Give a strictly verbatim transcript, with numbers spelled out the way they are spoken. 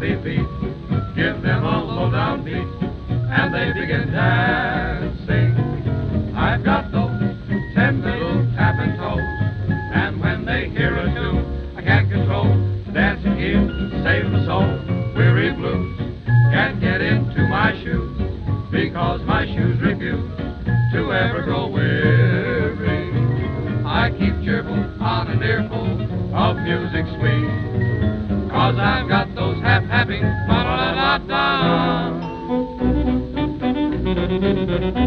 happy feet. Give them a low down beat, and they begin dancing. I've got those ten little tapping toes, and when they hear a tune, I can't control. Dancing here to save my soul. Weary blues can't get into my shoes, because my shoes refuse to ever grow weary. I keep cheerful on an earful of music sweet, cause I've got those half-happy ba-da-da-da-da.